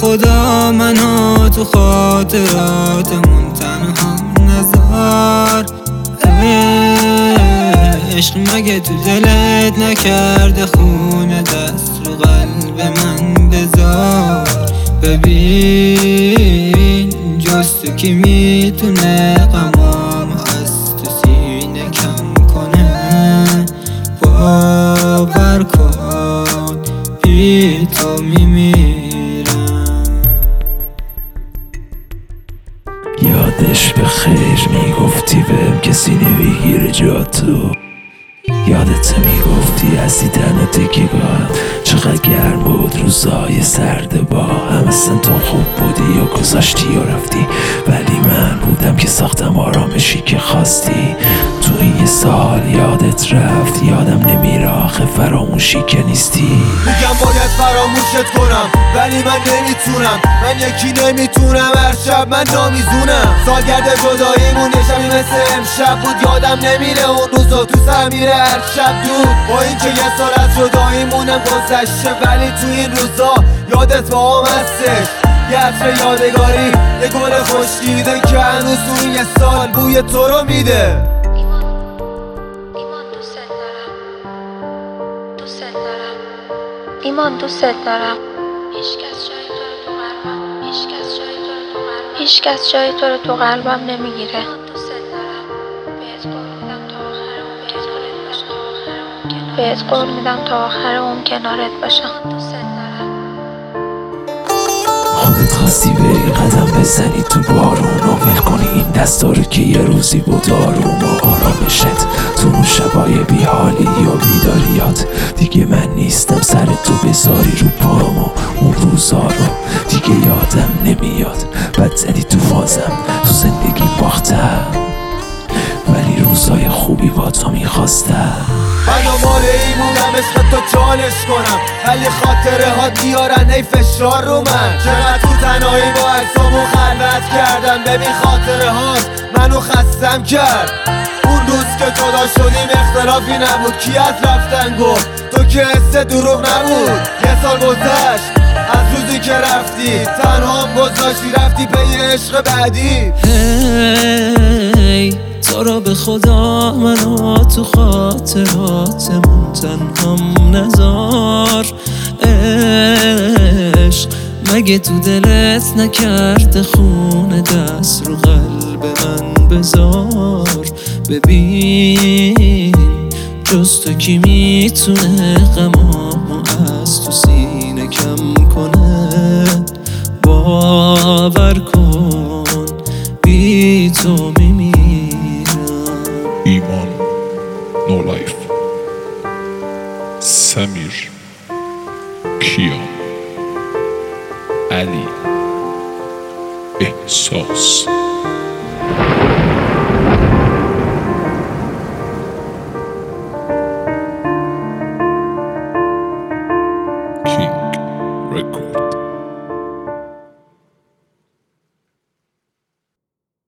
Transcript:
خدا منو تو خاطراتمون تنها نذار. عشق مگه تو دلت نکرده خونه؟ دست رو قلب من بذار. ببین جز تو کی میتونه غمامو از تو سینه کم کنه؟ باور کن بی تو میمیرم. یادش به خیر میگفتی بهم کسی نمیگیره جا تو. یادت میگفتی از دیدن تکیگاه چقدر گرم بود روزای سرد با هم. اصلا تو خوب بودی و گذاشتی و رفتی، ولی من بودم که ساختم آرامشی که خواستی. تو این یه سال یادت رفت، یادم نمیره آخه فراموشی که نیستی. میگم باید فراموشت کنم ولی من نمیتونم. من یکی نمیتونم، هر شب من نامیزونم. سالگرد جداییمون یه شبی مثل امشب بود، یادم نمیره اون روزا تو سر میره هر شب دود. با اینکه یه سال از جداییمونم گذشته، ولی تو این روزا یادت با هم هستش. یه عطر یادگاری، یه گل خوشگیده که هنوز تو این یه سال بوی تو رو میده. ایمان دوست دارم. هیچکس جای تو رو تو قلبم نمیگیره. بهت قول میدم تا آخر اون کنارت باشم. خودت خواستی بری قدم بزنی تو بارون و ول کنی این دستارو که یه روزی بود آروم و آرامشت. تو اون شبای بیحالی و بیداریات دیگه من نیستم، سر تو بذاری رو پامو. اون روزا رو دیگه یادم نمیاد، بد زدی تو فازم، تو زندگی باختم، ولی روزای خوبی با تو میخواستم. من آمال ایمونم عشق تو جالش کنم، ولی خاطره ها دیارن ای فشار رو من. چقدر تو تنهایی با عکسامو خلوت کردم، ببین خاطره هات منو خستم کرد. اون روز که جدا شدیم اختلافی نبود، کی از رفتن گفت؟ تو که حس دروغ نبود. یه سال گذشت از روزی که رفتی، تنهام گذاشتی رفتی پی عشق بعدی. هی تو رو به خدا منو تو خاطراتمون تنهام نذار. عشق مگه تو دلت نکرده خونه؟ دست رو قلب من بذار. ببین جز تو کی میتونه غمامو از تو سینه کم کنه؟ باور کن بی تو میمیرم. ایمان نو لایف، سمیر، کیان، علی، احساس.